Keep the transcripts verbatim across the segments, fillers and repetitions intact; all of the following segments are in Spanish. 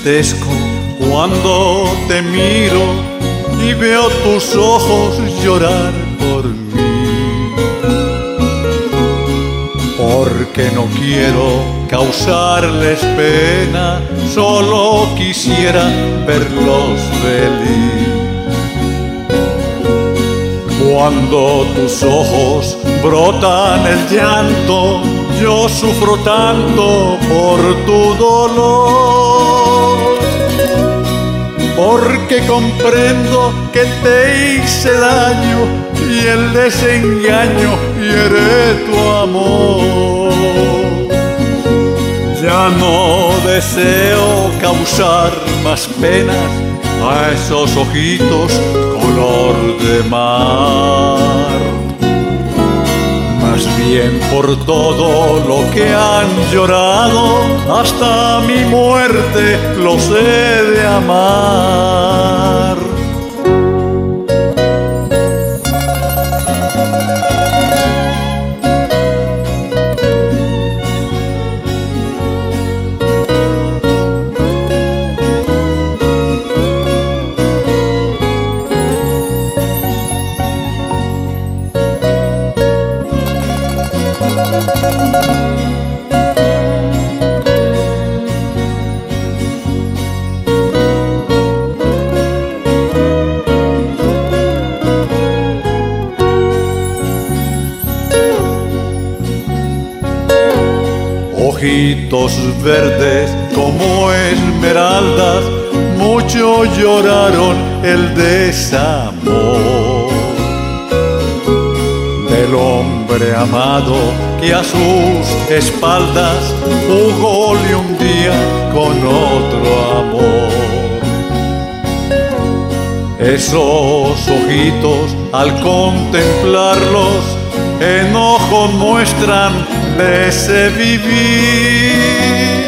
entristezco cuando te miro y veo tus ojos llorar por mí. Porque no quiero causarles pena, solo quisiera verlos feliz. Cuando tus ojos brotan el llanto, yo sufro tanto por tu dolor. Porque comprendo que te hice daño y el desengaño hiere tu amor. Ya no deseo causar más penas a esos ojitos color de mar. Más bien por todo lo que han llorado, hasta mi muerte los he de amar. Ojitos verdes como esmeraldas, mucho lloraron el desamor del hombre amado que a sus espaldas jugóle un día con otro amor. Esos ojitos al contemplarlos enojo muestran de ese vivir.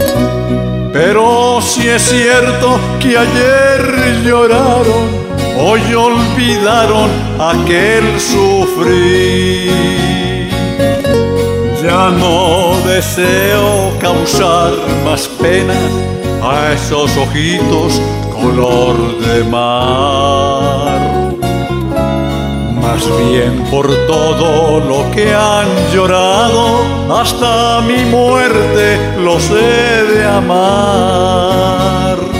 Pero si es cierto que ayer lloraron, hoy olvidaron aquel sufrir. Ya no deseo causar más penas a esos ojitos color de mar. Más bien por todo lo que han llorado, hasta mi muerte los he de amar.